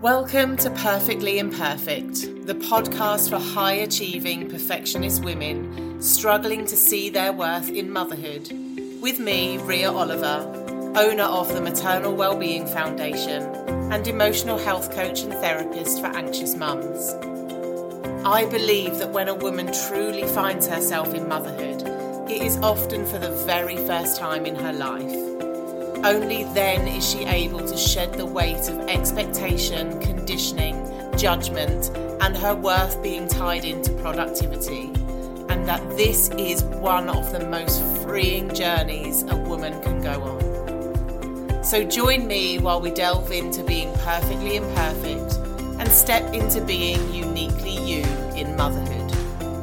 Welcome to Perfectly Imperfect, the podcast for high-achieving perfectionist women struggling to see their worth in motherhood. With me, Ria Oliver, owner of the Maternal Wellbeing Foundation and emotional health coach and therapist for anxious mums. I believe that when a woman truly finds herself in motherhood, it is often for the very first time in her life. Only then is she able to shed the weight of expectation, conditioning, judgment, and her worth being tied into productivity. And that this is one of the most freeing journeys a woman can go on. So join me while we delve into being perfectly imperfect and step into being uniquely you in motherhood.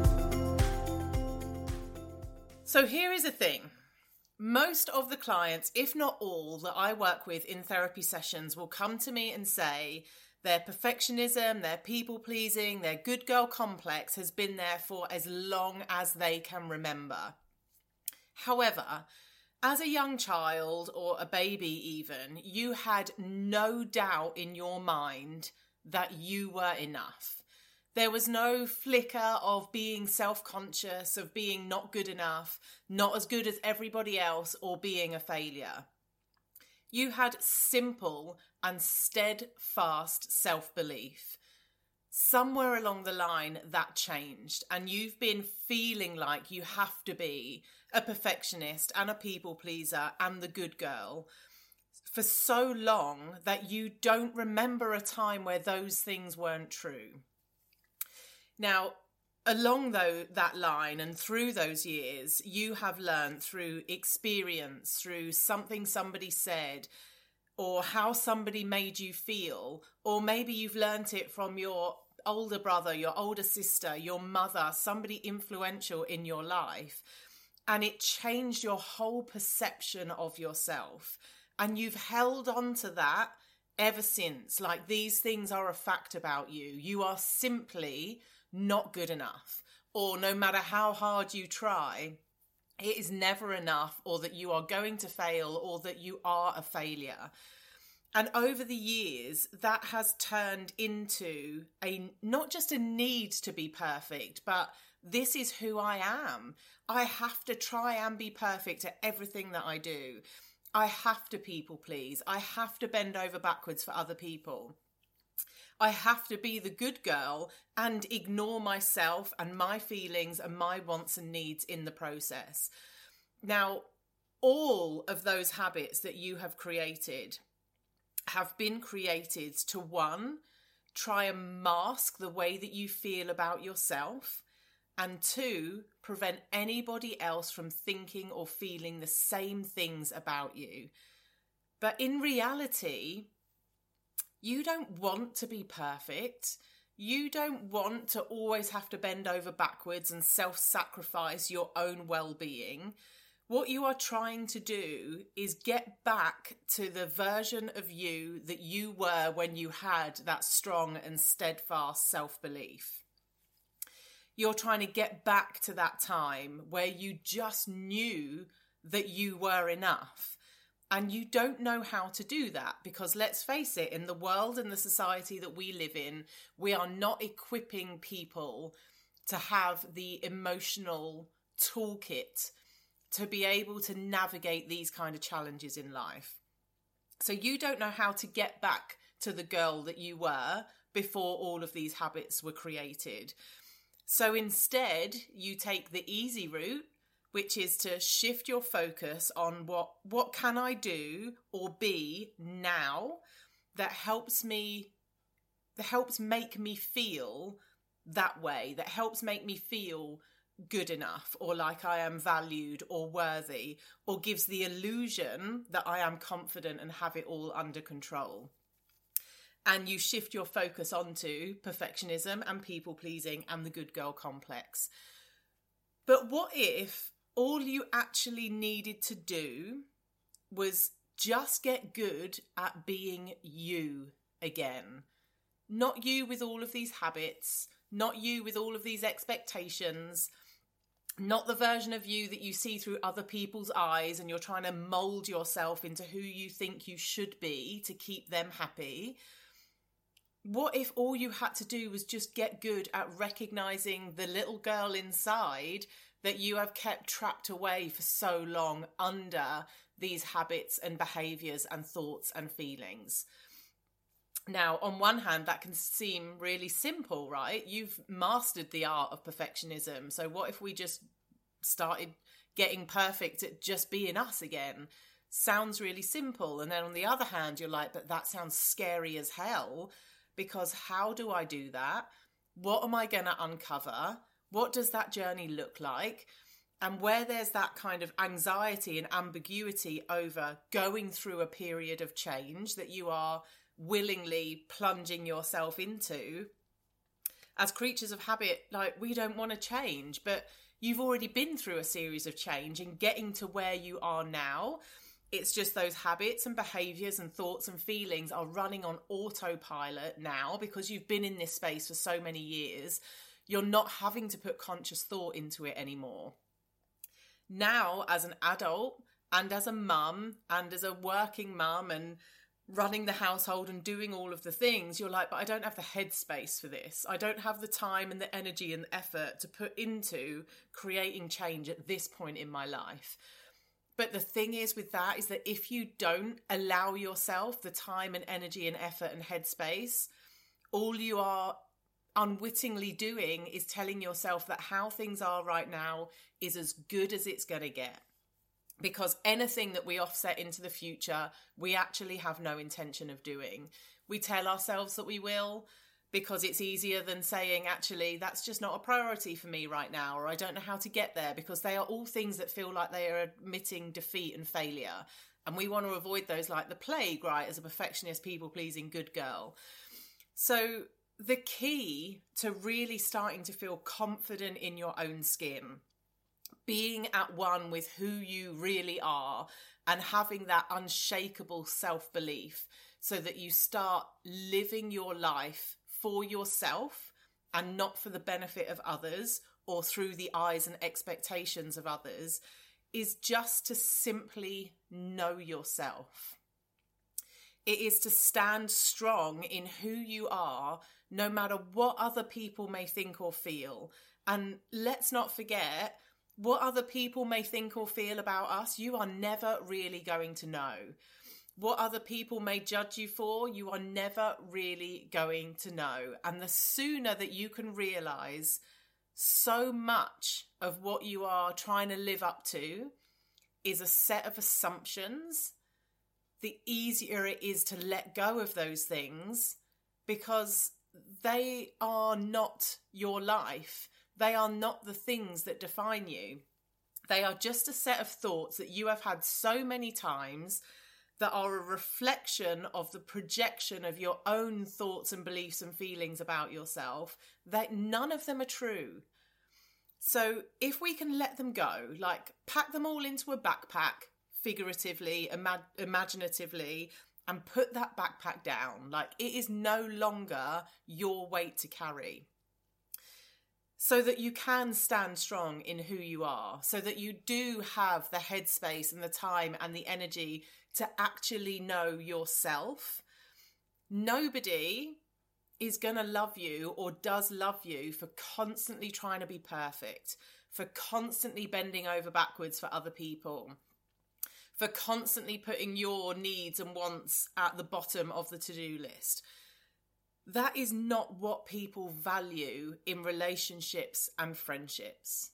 So here is the thing. Most of the clients, if not all, that I work with in therapy sessions will come to me and say their perfectionism, their people-pleasing, their good girl complex has been there for as long as they can remember. However, as a young child or a baby even, you had no doubt in your mind that you were enough. There was no flicker of being self-conscious, of being not good enough, not as good as everybody else, or being a failure. You had simple and steadfast self-belief. Somewhere along the line that changed, and you've been feeling like you have to be a perfectionist and a people pleaser and the good girl for so long that you don't remember a time where those things weren't true. Now, along that line and through those years, you have learned through experience, through something somebody said, or how somebody made you feel, or maybe you've learned it from your older brother, your older sister, your mother, somebody influential in your life, and it changed your whole perception of yourself. And you've held on to that ever since. Like, these things are a fact about you. You are simply not good enough, or no matter how hard you try, it is never enough, or that you are going to fail, or that you are a failure. And over the years, that has turned into not just a need to be perfect, but this is who I am. I have to try and be perfect at everything that I do. I have to people please. I have to bend over backwards for other people. I have to be the good girl and ignore myself and my feelings and my wants and needs in the process. Now, all of those habits that you have created have been created to, one, try and mask the way that you feel about yourself, and two, prevent anybody else from thinking or feeling the same things about you. But in reality, you don't want to be perfect. You don't want to always have to bend over backwards and self-sacrifice your own well-being. What you are trying to do is get back to the version of you that you were when you had that strong and steadfast self-belief. You're trying to get back to that time where you just knew that you were enough. And you don't know how to do that because, let's face it, in the world and the society that we live in, we are not equipping people to have the emotional toolkit to be able to navigate these kind of challenges in life. So you don't know how to get back to the girl that you were before all of these habits were created. So instead, you take the easy route, which is to shift your focus on what can I do or be now that helps make me feel that way, that helps make me feel good enough, or like I am valued or worthy, or gives the illusion that I am confident and have it all under control. And you shift your focus onto perfectionism and people pleasing and the good girl complex. But what if all you actually needed to do was just get good at being you again? Not you with all of these habits, not you with all of these expectations, not the version of you that you see through other people's eyes and you're trying to mold yourself into who you think you should be to keep them happy. What if all you had to do was just get good at recognizing the little girl inside that you have kept trapped away for so long under these habits and behaviors and thoughts and feelings? Now, on one hand, that can seem really simple, right? You've mastered the art of perfectionism. So what if we just started getting perfect at just being us again? Sounds really simple. And then on the other hand, you're like, but that sounds scary as hell, because how do I do that? What am I going to uncover? What does that journey look like? And where there's that kind of anxiety and ambiguity over going through a period of change that you are willingly plunging yourself into, as creatures of habit, like, we don't want to change, but you've already been through a series of change and getting to where you are now. It's just those habits and behaviors and thoughts and feelings are running on autopilot now because you've been in this space for so many years. You're not having to put conscious thought into it anymore. Now, as an adult and as a mum and as a working mum and running the household and doing all of the things, you're like, but I don't have the headspace for this. I don't have the time and the energy and the effort to put into creating change at this point in my life. But the thing is with that is that if you don't allow yourself the time and energy and effort and headspace, all you are unwittingly doing is telling yourself that how things are right now is as good as it's going to get. Because anything that we offset into the future, we actually have no intention of doing. We tell ourselves that we will because it's easier than saying, actually, that's just not a priority for me right now, or I don't know how to get there, because they are all things that feel like they are admitting defeat and failure. And we want to avoid those like the plague, right, as a perfectionist, people-pleasing good girl. So the key to really starting to feel confident in your own skin, being at one with who you really are and having that unshakable self-belief so that you start living your life for yourself and not for the benefit of others or through the eyes and expectations of others, is just to simply know yourself. It is to stand strong in who you are, no matter what other people may think or feel. And let's not forget, what other people may think or feel about us, you are never really going to know. What other people may judge you for, you are never really going to know. And the sooner that you can realize so much of what you are trying to live up to is a set of assumptions, the easier it is to let go of those things, because they are not your life. They are not the things that define you. They are just a set of thoughts that you have had so many times that are a reflection of the projection of your own thoughts and beliefs and feelings about yourself, that none of them are true. So if we can let them go, like pack them all into a backpack, figuratively, imaginatively, and put that backpack down, like it is no longer your weight to carry. So that you can stand strong in who you are, so that you do have the headspace and the time and the energy to actually know yourself. Nobody is going to love you or does love you for constantly trying to be perfect, for constantly bending over backwards for other people, for constantly putting your needs and wants at the bottom of the to-do list. That is not what people value in relationships and friendships.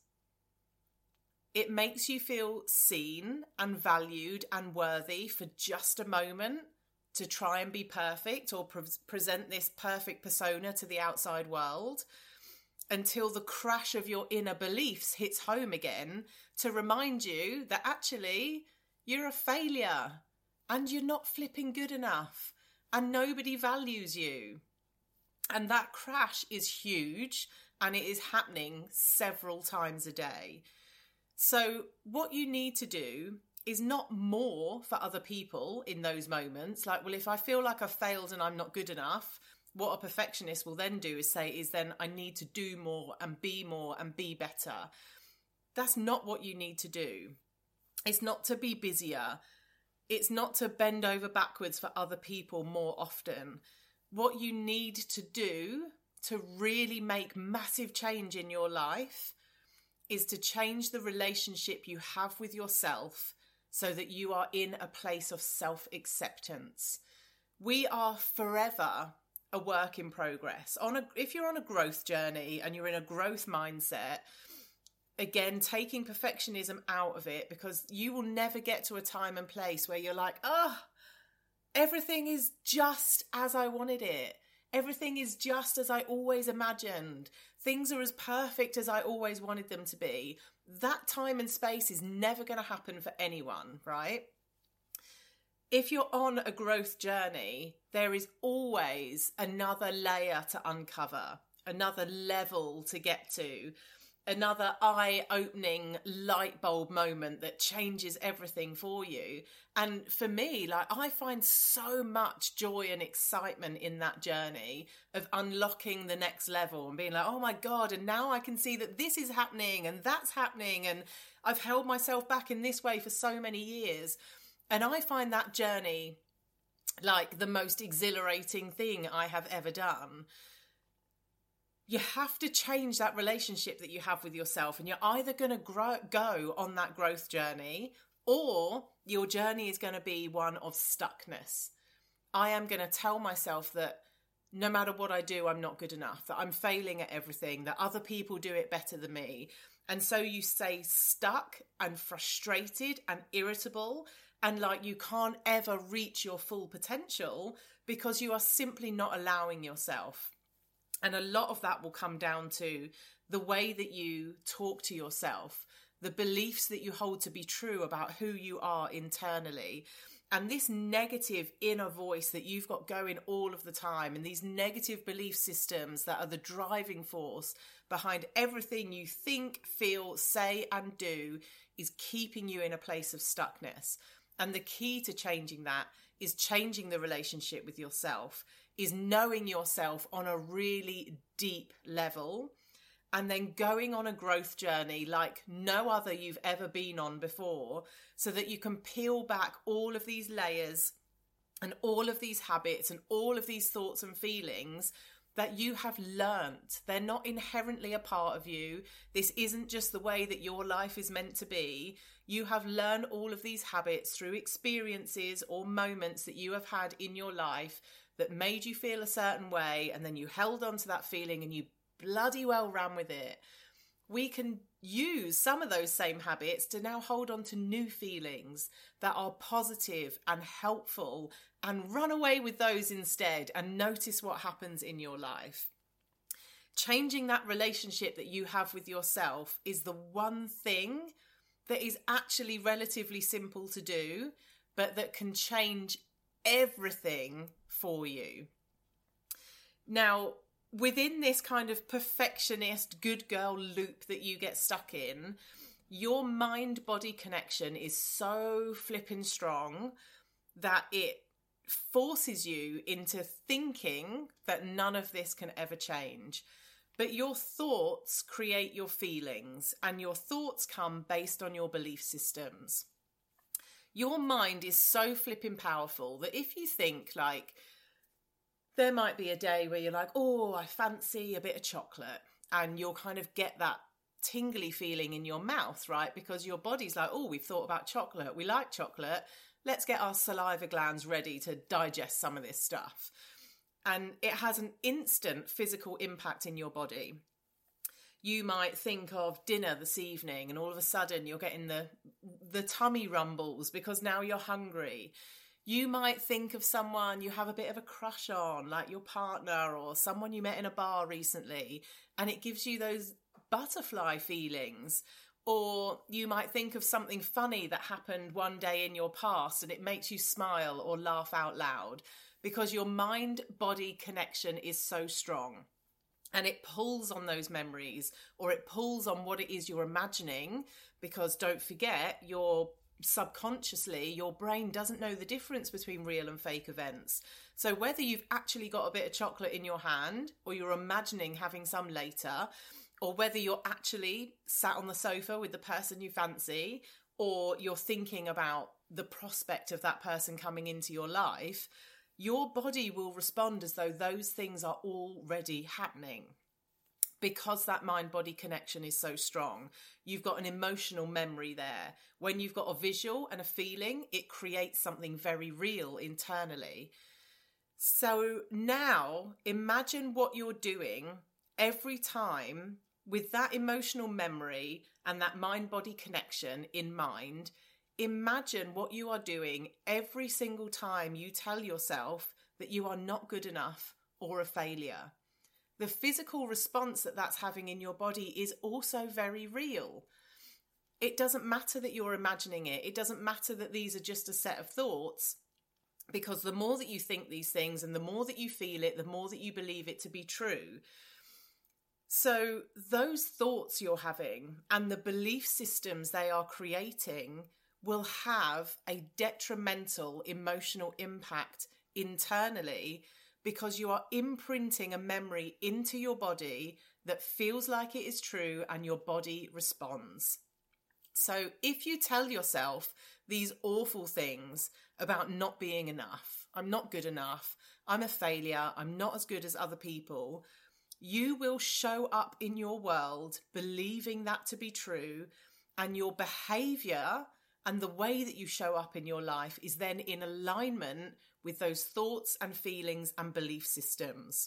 It makes you feel seen and valued and worthy for just a moment to try and be perfect or present this perfect persona to the outside world, until the crash of your inner beliefs hits home again to remind you that actually you're a failure and you're not flipping good enough and nobody values you. And that crash is huge, and it is happening several times a day. So what you need to do is not more for other people in those moments. Like, well, if I feel like I've failed and I'm not good enough, what a perfectionist will then do is then I need to do more and be better. That's not what you need to do. It's not to be busier. It's not to bend over backwards for other people more often. what you need to do to really make massive change in your life is to change the relationship you have with yourself so that you are in a place of self-acceptance. We are forever a work in progress. If you're on a growth journey and you're in a growth mindset, again, taking perfectionism out of it, because you will never get to a time and place where you're like, everything is just as I wanted it. Everything is just as I always imagined. Things are as perfect as I always wanted them to be. That time and space is never going to happen for anyone, right? If you're on a growth journey, there is always another layer to uncover, another level to get to, another eye-opening light bulb moment that changes everything for you. And for me, like, I find so much joy and excitement in that journey of unlocking the next level and being like, oh my God, and now I can see that this is happening and that's happening, and I've held myself back in this way for so many years. And I find that journey like the most exhilarating thing I have ever done. You have to change that relationship that you have with yourself, and you're either going to go on that growth journey, or your journey is going to be one of stuckness. I am going to tell myself that no matter what I do, I'm not good enough, that I'm failing at everything, that other people do it better than me. And so you stay stuck and frustrated and irritable, and like you can't ever reach your full potential because you are simply not allowing yourself. And a lot of that will come down to the way that you talk to yourself, the beliefs that you hold to be true about who you are internally, and this negative inner voice that you've got going all of the time, and these negative belief systems that are the driving force behind everything you think, feel, say, and do is keeping you in a place of stuckness. And the key to changing that is changing the relationship with yourself, is knowing yourself on a really deep level, and then going on a growth journey like no other you've ever been on before, so that you can peel back all of these layers and all of these habits and all of these thoughts and feelings that you have learnt. They're not inherently a part of you. This isn't just the way that your life is meant to be. You have learned all of these habits through experiences or moments that you have had in your life that made you feel a certain way, and then you held on to that feeling and you bloody well ran with it. We can use some of those same habits to now hold on to new feelings that are positive and helpful, and run away with those instead and notice what happens in your life. Changing that relationship that you have with yourself is the one thing that is actually relatively simple to do, but that can change everything for you. Now, within this kind of perfectionist good girl loop that you get stuck in, your mind-body connection is so flipping strong that it forces you into thinking that none of this can ever change. But your thoughts create your feelings, and your thoughts come based on your belief systems. Your mind is so flipping powerful that if you think like, there might be a day where you're like, oh, I fancy a bit of chocolate, and you'll kind of get that tingly feeling in your mouth, right? Because your body's like, oh, we've thought about chocolate. We like chocolate. Let's get our saliva glands ready to digest some of this stuff. And it has an instant physical impact in your body. You might think of dinner this evening, and all of a sudden you're getting the tummy rumbles because now you're hungry. You might think of someone you have a bit of a crush on, like your partner or someone you met in a bar recently, and it gives you those butterfly feelings. Or you might think of something funny that happened one day in your past, and it makes you smile or laugh out loud because your mind-body connection is so strong. And it pulls on those memories, or it pulls on what it is you're imagining, because don't forget, subconsciously, your brain doesn't know the difference between real and fake events. So whether you've actually got a bit of chocolate in your hand, or you're imagining having some later, or whether you're actually sat on the sofa with the person you fancy, or you're thinking about the prospect of that person coming into your life, your body will respond as though those things are already happening. Because that mind-body connection is so strong, you've got an emotional memory there. When you've got a visual and a feeling, it creates something very real internally. So now imagine what you're doing every time with that emotional memory and that mind-body connection in mind. Imagine what you are doing every single time you tell yourself that you are not good enough or a failure. The physical response that that's having in your body is also very real. It doesn't matter that you're imagining it. It doesn't matter that these are just a set of thoughts, because the more that you think these things and the more that you feel it, the more that you believe it to be true. So those thoughts you're having and the belief systems they are creating will have a detrimental emotional impact internally, because you are imprinting a memory into your body that feels like it is true and your body responds. So if you tell yourself these awful things about not being enough, I'm not good enough, I'm a failure, I'm not as good as other people, you will show up in your world believing that to be true, and your behavior and the way that you show up in your life is then in alignment with those thoughts and feelings and belief systems.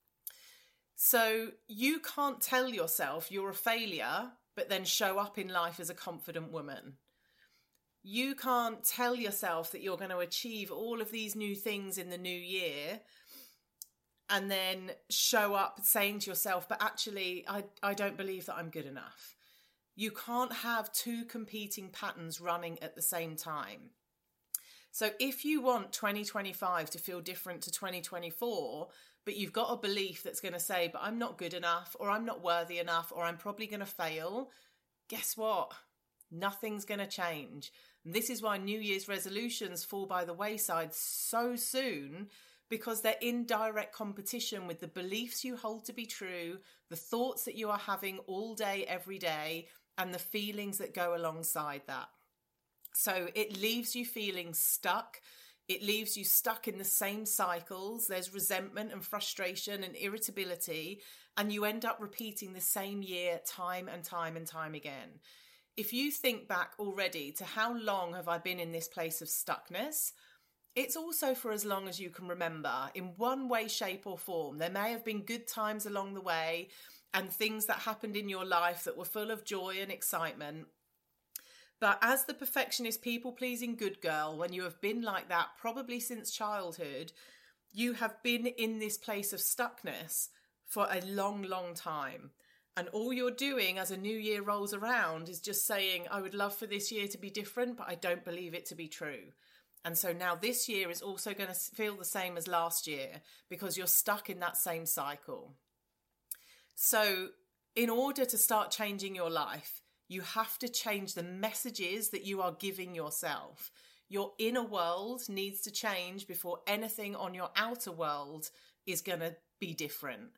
So you can't tell yourself you're a failure, but then show up in life as a confident woman. You can't tell yourself that you're going to achieve all of these new things in the new year and then show up saying to yourself, but actually, I don't believe that I'm good enough. You can't have two competing patterns running at the same time. So if you want 2025 to feel different to 2024, but you've got a belief that's going to say, but I'm not good enough, or I'm not worthy enough, or I'm probably going to fail, guess what? Nothing's going to change. And this is why New Year's resolutions fall by the wayside so soon, because they're in direct competition with the beliefs you hold to be true, the thoughts that you are having all day, every day, and the feelings that go alongside that. So it leaves you feeling stuck. It leaves you stuck in the same cycles. There's resentment and frustration and irritability, and you end up repeating the same year time and time and time again. If you think back already to how long have I been in this place of stuckness, it's also for as long as you can remember, in one way, shape or form. There may have been good times along the way and things that happened in your life that were full of joy and excitement. But as the perfectionist, people-pleasing good girl, when you have been like that probably since childhood, you have been in this place of stuckness for a long, long time. And all you're doing as a new year rolls around is just saying, I would love for this year to be different, but I don't believe it to be true. And so now this year is also going to feel the same as last year, because you're stuck in that same cycle. So in order to start changing your life, you have to change the messages that you are giving yourself. Your inner world needs to change before anything on your outer world is going to be different.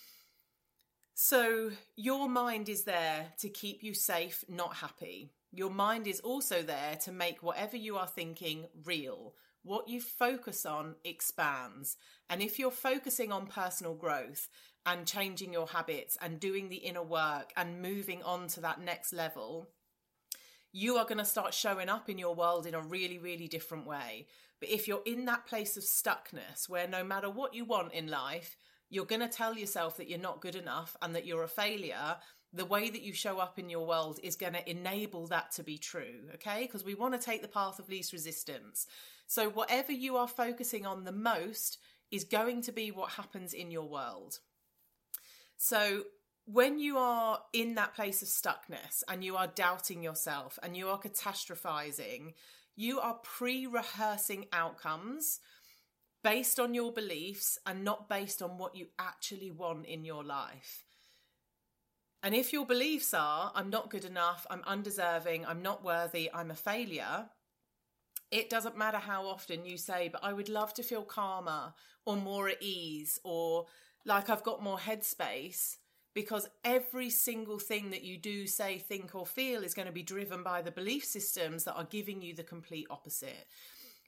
So your mind is there to keep you safe, not happy. Your mind is also there to make whatever you are thinking real. What you focus on expands. And if you're focusing on personal growth and changing your habits and doing the inner work and moving on to that next level, you are going to start showing up in your world in a really, really different way. But if you're in that place of stuckness where no matter what you want in life, you're going to tell yourself that you're not good enough and that you're a failure, the way that you show up in your world is going to enable that to be true, okay? Because we want to take the path of least resistance. So whatever you are focusing on the most is going to be what happens in your world. So when you are in that place of stuckness and you are doubting yourself and you are catastrophizing, you are pre-rehearsing outcomes based on your beliefs and not based on what you actually want in your life. And if your beliefs are, I'm not good enough, I'm undeserving, I'm not worthy, I'm a failure, it doesn't matter how often you say, but I would love to feel calmer or more at ease or like I've got more headspace, because every single thing that you do, say, think or feel is going to be driven by the belief systems that are giving you the complete opposite.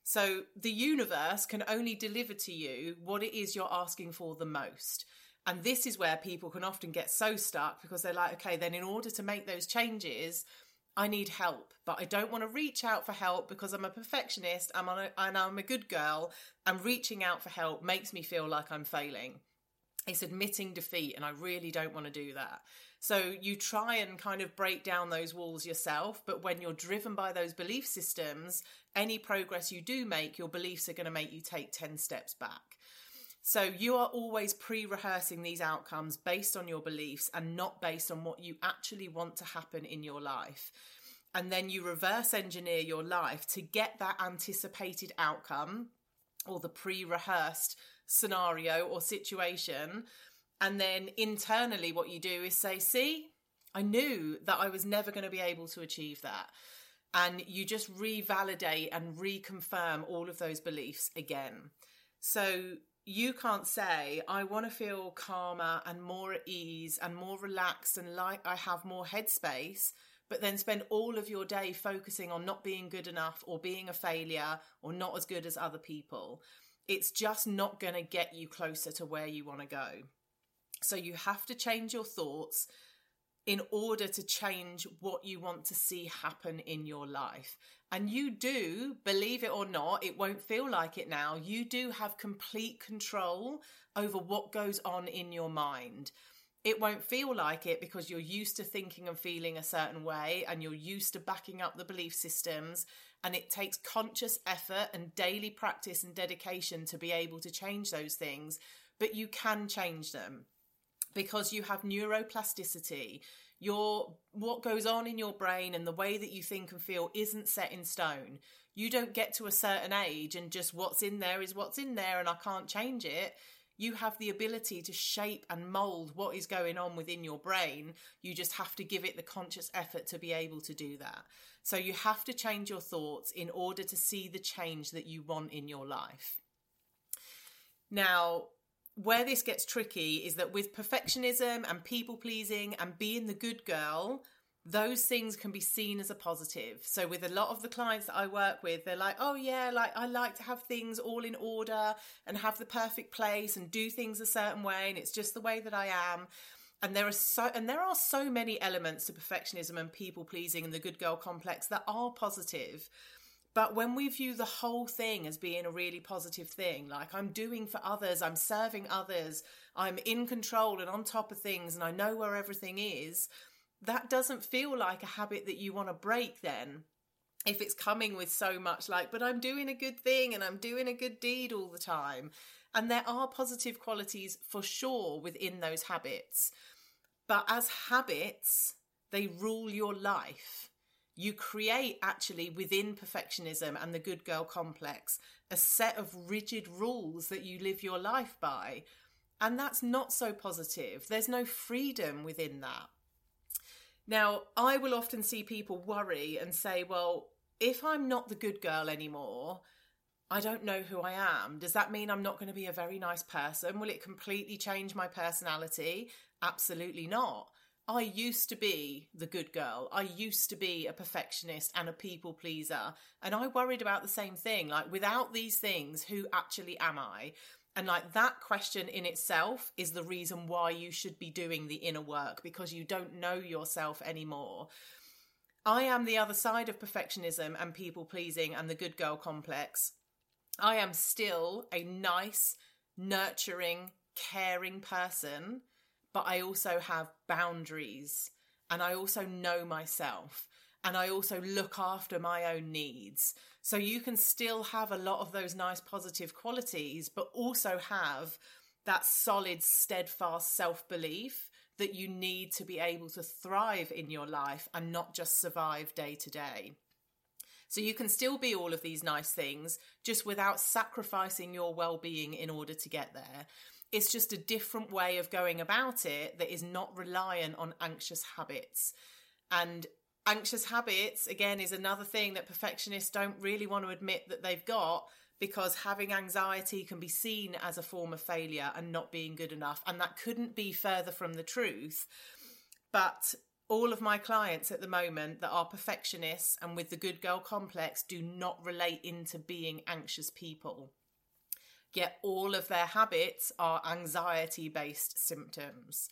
So the universe can only deliver to you what it is you're asking for the most. And this is where people can often get so stuck because they're like, okay, then in order to make those changes, I need help, but I don't want to reach out for help because I'm a perfectionist and I'm a good girl, and reaching out for help makes me feel like I'm failing. It's admitting defeat, and I really don't want to do that. So you try and kind of break down those walls yourself, but when you're driven by those belief systems, any progress you do make, your beliefs are going to make you take 10 steps back. So you are always pre-rehearsing these outcomes based on your beliefs and not based on what you actually want to happen in your life. And then you reverse engineer your life to get that anticipated outcome or the pre-rehearsed scenario or situation. And then internally what you do is say, see, I knew that I was never going to be able to achieve that. And you just revalidate and reconfirm all of those beliefs again. So you can't say, I want to feel calmer and more at ease and more relaxed and like I have more headspace, but then spend all of your day focusing on not being good enough or being a failure or not as good as other people. It's just not going to get you closer to where you want to go. So you have to change your thoughts in order to change what you want to see happen in your life. And you do, believe it or not, it won't feel like it now, you do have complete control over what goes on in your mind. It won't feel like it because you're used to thinking and feeling a certain way and you're used to backing up the belief systems, and it takes conscious effort and daily practice and dedication to be able to change those things, but you can change them. Because you have neuroplasticity, what goes on in your brain and the way that you think and feel isn't set in stone. You don't get to a certain age and just what's in there is what's in there and I can't change it. You have the ability to shape and mold what is going on within your brain. You just have to give it the conscious effort to be able to do that. So you have to change your thoughts in order to see the change that you want in your life. Now, where this gets tricky is that with perfectionism and people pleasing and being the good girl, those things can be seen as a positive. So with a lot of the clients that I work with, they're like, oh yeah, like I like to have things all in order and have the perfect place and do things a certain way, and it's just the way that I am. And there are so many elements to perfectionism and people pleasing and the good girl complex that are positive. But when we view the whole thing as being a really positive thing, like I'm doing for others, I'm serving others, I'm in control and on top of things, and I know where everything is, that doesn't feel like a habit that you want to break then. If it's coming with so much like, but I'm doing a good thing and I'm doing a good deed all the time. And there are positive qualities for sure within those habits. But as habits, they rule your life. You create actually within perfectionism and the good girl complex a set of rigid rules that you live your life by. And that's not so positive. There's no freedom within that. Now, I will often see people worry and say, well, if I'm not the good girl anymore, I don't know who I am. Does that mean I'm not going to be a very nice person? Will it completely change my personality? Absolutely not. I used to be the good girl. I used to be a perfectionist and a people pleaser. And I worried about the same thing. Like, without these things, who actually am I? And like, that question in itself is the reason why you should be doing the inner work, because you don't know yourself anymore. I am the other side of perfectionism and people pleasing and the good girl complex. I am still a nice, nurturing, caring person, but I also have boundaries, and I also know myself, and I also look after my own needs. So you can still have a lot of those nice positive qualities, but also have that solid, steadfast self-belief that you need to be able to thrive in your life and not just survive day to day. So you can still be all of these nice things, just without sacrificing your well-being in order to get there. It's just a different way of going about it that is not reliant on anxious habits. And anxious habits, again, is another thing that perfectionists don't really want to admit that they've got, because having anxiety can be seen as a form of failure and not being good enough. And that couldn't be further from the truth. But All of my clients at the moment that are perfectionists and with the good girl complex do not relate into being anxious people. Yet all of their habits are anxiety-based symptoms.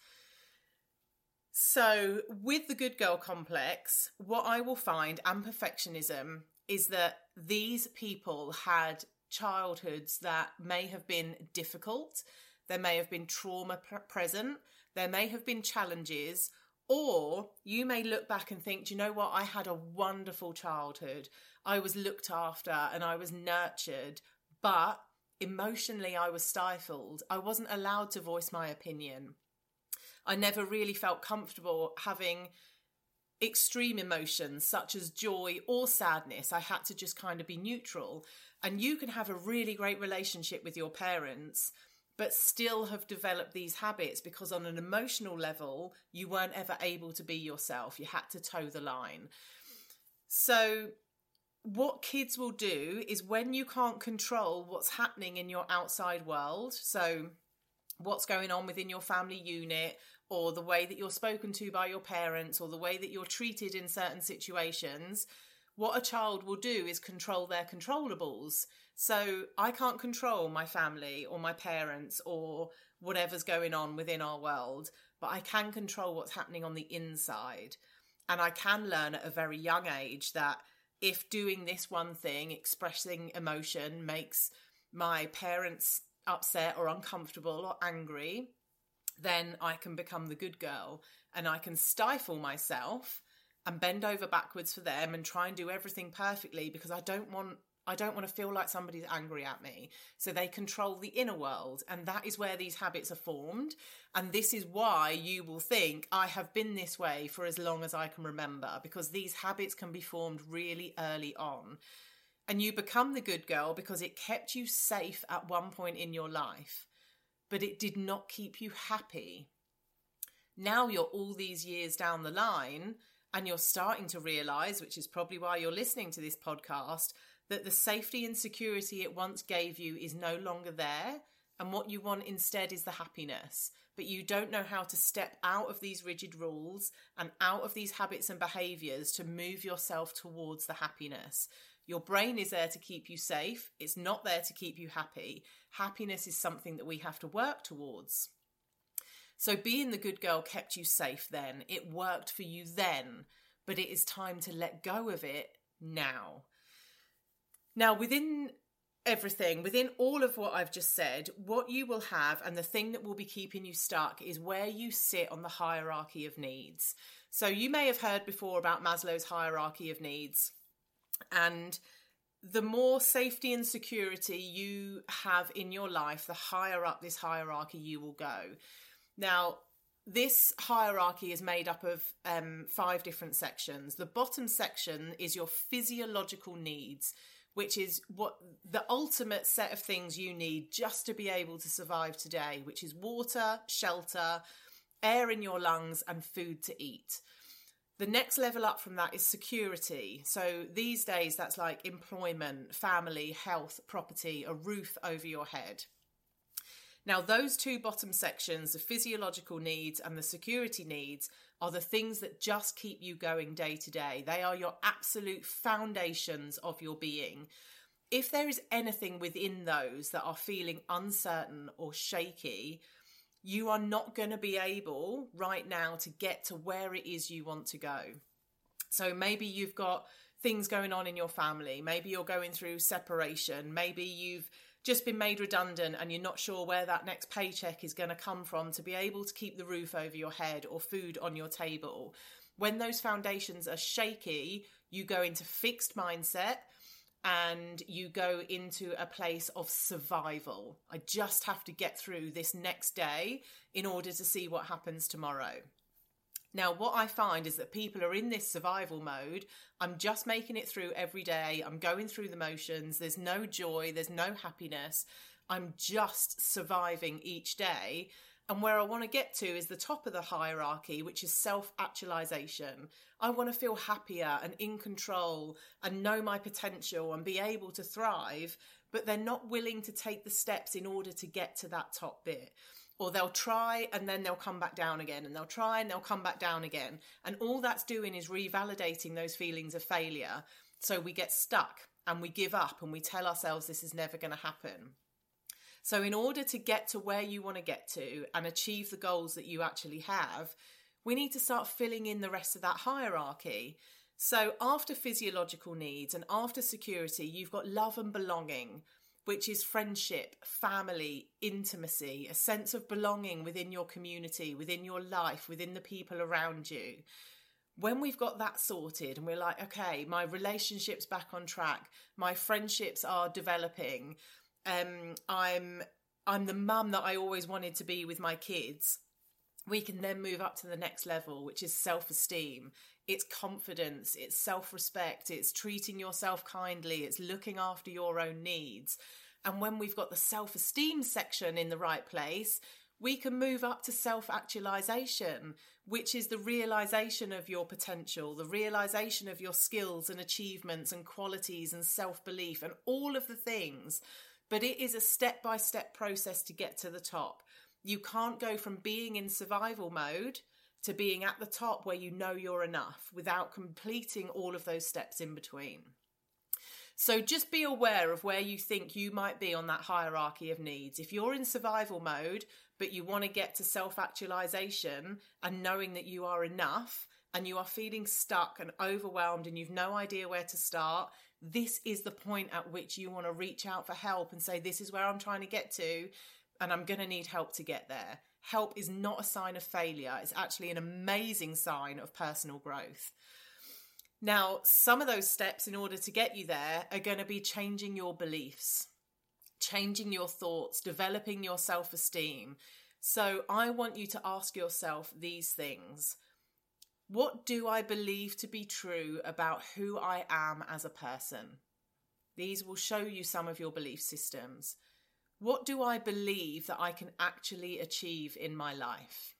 So with the good girl complex, what I will find, and perfectionism, is that these people had childhoods that may have been difficult. There may have been trauma present. There may have been challenges. Or you may look back and think, do you know what? I had a wonderful childhood. I was looked after and I was nurtured, but emotionally I was stifled. I wasn't allowed to voice my opinion. I never really felt comfortable having extreme emotions such as joy or sadness. I had to just kind of be neutral. And you can have a really great relationship with your parents, but still have developed these habits because on an emotional level, you weren't ever able to be yourself. You had to toe the line. So what kids will do is when you can't control what's happening in your outside world, so what's going on within your family unit, or the way that you're spoken to by your parents, or the way that you're treated in certain situations, what a child will do is control their controllables. So I can't control my family or my parents or whatever's going on within our world, but I can control what's happening on the inside. And I can learn at a very young age that if doing this one thing, expressing emotion, makes my parents upset or uncomfortable or angry, then I can become the good girl and I can stifle myself and bend over backwards for them and try and do everything perfectly because I don't want to feel like somebody's angry at me. So they control the inner world, and that is where these habits are formed. And this is why you will think, I have been this way for as long as I can remember, because these habits can be formed really early on. And you become the good girl because it kept you safe at one point in your life, but it did not keep you happy. Now you're all these years down the line and you're starting to realise, which is probably why you're listening to this podcast, that the safety and security it once gave you is no longer there. And what you want instead is the happiness. But you don't know how to step out of these rigid rules and out of these habits and behaviours to move yourself towards the happiness. Your brain is there to keep you safe. It's not there to keep you happy. Happiness is something that we have to work towards. So being the good girl kept you safe then. It worked for you then, but it is time to let go of it now. Now, within everything, within all of what I've just said, what you will have, and the thing that will be keeping you stuck, is where you sit on the hierarchy of needs. So you may have heard before about Maslow's hierarchy of needs. And the more safety and security you have in your life, the higher up this hierarchy you will go. Now, this hierarchy is made up of 5 different sections. The bottom section is your physiological needs, which is what the ultimate set of things you need just to be able to survive today, which is water, shelter, air in your lungs, and food to eat. The next level up from that is security. So these days, that's like employment, family, health, property, a roof over your head. Now, those 2 bottom sections, the physiological needs and the security needs, are the things that just keep you going day to day. They are your absolute foundations of your being. If there is anything within those that are feeling uncertain or shaky, you are not going to be able right now to get to where it is you want to go. So maybe you've got things going on in your family. Maybe you're going through separation. Maybe you've just been made redundant and you're not sure where that next paycheck is going to come from to be able to keep the roof over your head or food on your table. When those foundations are shaky, you go into fixed mindset and you go into a place of survival. I just have to get through this next day in order to see what happens tomorrow. Now, what I find is that people are in this survival mode. I'm just making it through every day. I'm going through the motions. There's no joy. There's no happiness. I'm just surviving each day. And where I want to get to is the top of the hierarchy, which is self-actualization. I want to feel happier and in control and know my potential and be able to thrive, but they're not willing to take the steps in order to get to that top bit. Or they'll try and then they'll come back down again, and they'll try and they'll come back down again. And all that's doing is revalidating those feelings of failure. So we get stuck and we give up and we tell ourselves this is never going to happen. So in order to get to where you want to get to and achieve the goals that you actually have, we need to start filling in the rest of that hierarchy. So after physiological needs and after security, you've got love and belonging, which is friendship, family, intimacy, a sense of belonging within your community, within your life, within the people around you. When we've got that sorted and we're like, okay, my relationship's back on track, my friendships are developing, I'm the mum that I always wanted to be with my kids, we can then move up to the next level, which is self-esteem. It's confidence, it's self-respect, it's treating yourself kindly, it's looking after your own needs. And when we've got the self-esteem section in the right place, we can move up to self-actualization, which is the realization of your potential, the realization of your skills and achievements and qualities and self-belief and all of the things. But it is a step-by-step process to get to the top. You can't go from being in survival mode to being at the top where you know you're enough without completing all of those steps in between. So just be aware of where you think you might be on that hierarchy of needs. If you're in survival mode, but you want to get to self-actualization and knowing that you are enough and you are feeling stuck and overwhelmed and you've no idea where to start, this is the point at which you want to reach out for help and say, this is where I'm trying to get to, and I'm going to need help to get there. Help is not a sign of failure. It's actually an amazing sign of personal growth. Now, some of those steps in order to get you there are going to be changing your beliefs, changing your thoughts, developing your self-esteem. So I want you to ask yourself these things. What do I believe to be true about who I am as a person? These will show you some of your belief systems. What do I believe that I can actually achieve in my life?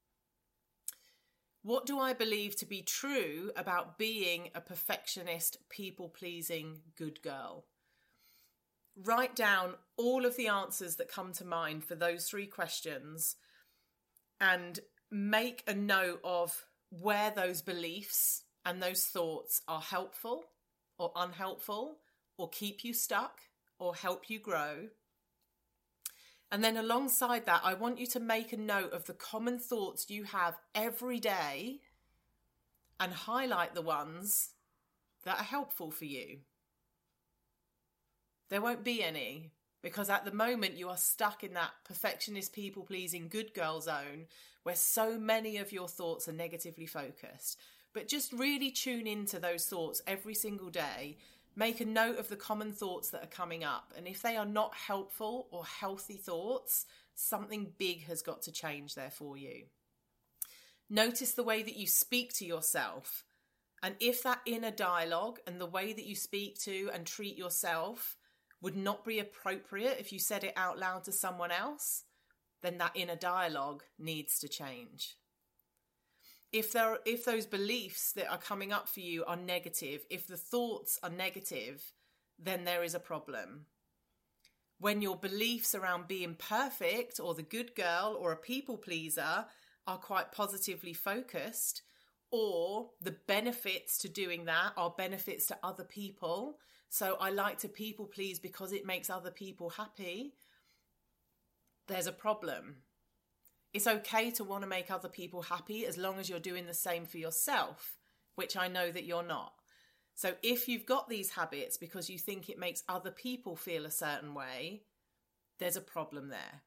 What do I believe to be true about being a perfectionist, people-pleasing, good girl? Write down all of the answers that come to mind for those 3 questions and make a note of where those beliefs and those thoughts are helpful or unhelpful or keep you stuck or help you grow. And then alongside that, I want you to make a note of the common thoughts you have every day and highlight the ones that are helpful for you. There won't be any, because at the moment you are stuck in that perfectionist, people-pleasing, good girl zone where so many of your thoughts are negatively focused. But just really tune into those thoughts every single day. Make a note of the common thoughts that are coming up. And if they are not helpful or healthy thoughts, something big has got to change there for you. Notice the way that you speak to yourself. And if that inner dialogue and the way that you speak to and treat yourself would not be appropriate if you said it out loud to someone else, then that inner dialogue needs to change. If those beliefs that are coming up for you are negative, if the thoughts are negative, then there is a problem. When your beliefs around being perfect or the good girl or a people pleaser are quite positively focused, or the benefits to doing that are benefits to other people, so I like to people please because it makes other people happy, there's a problem. It's okay to want to make other people happy as long as you're doing the same for yourself, which I know that you're not. So if you've got these habits because you think it makes other people feel a certain way, there's a problem there.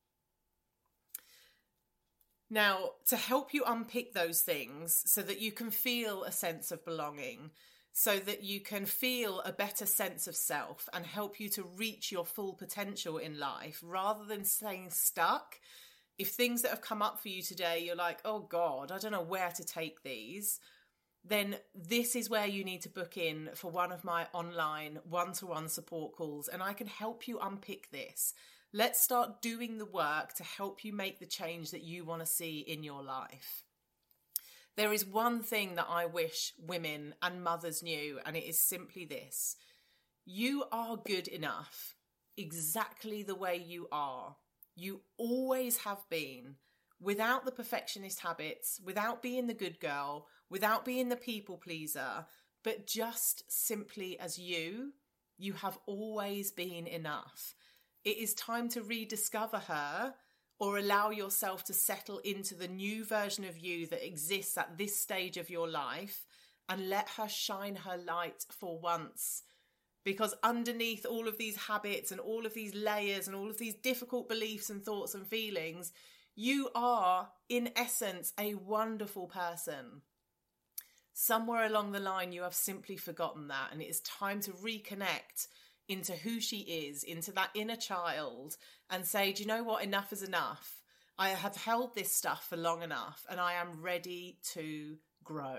Now, to help you unpick those things so that you can feel a sense of belonging, so that you can feel a better sense of self and help you to reach your full potential in life rather than staying stuck. If things that have come up for you today, you're like, oh God, I don't know where to take these, then this is where you need to book in for one of my online one-to-one support calls, and I can help you unpick this. Let's start doing the work to help you make the change that you want to see in your life. There is one thing that I wish women and mothers knew, and it is simply this. You are good enough exactly the way you are. You always have been. Without the perfectionist habits, without being the good girl, without being the people pleaser, but just simply as you have always been enough. It is time to rediscover her, or allow yourself to settle into the new version of you that exists at this stage of your life, and let her shine her light for once. Because underneath all of these habits and all of these layers and all of these difficult beliefs and thoughts and feelings, you are, in essence, a wonderful person. Somewhere along the line, you have simply forgotten that, and it is time to reconnect into who she is, into that inner child, and say, do you know what? Enough is enough. I have held this stuff for long enough, and I am ready to grow.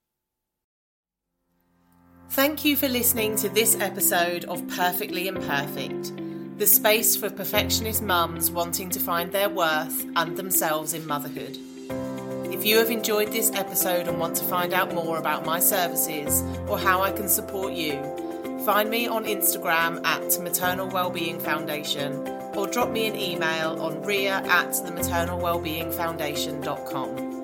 Thank you for listening to this episode of Perfectly Imperfect, the space for perfectionist mums wanting to find their worth and themselves in motherhood. If you have enjoyed this episode and want to find out more about my services or how I can support you, find me on Instagram at Maternal Wellbeing Foundation, or drop me an email on ria@thematernalwellbeingfoundation.com.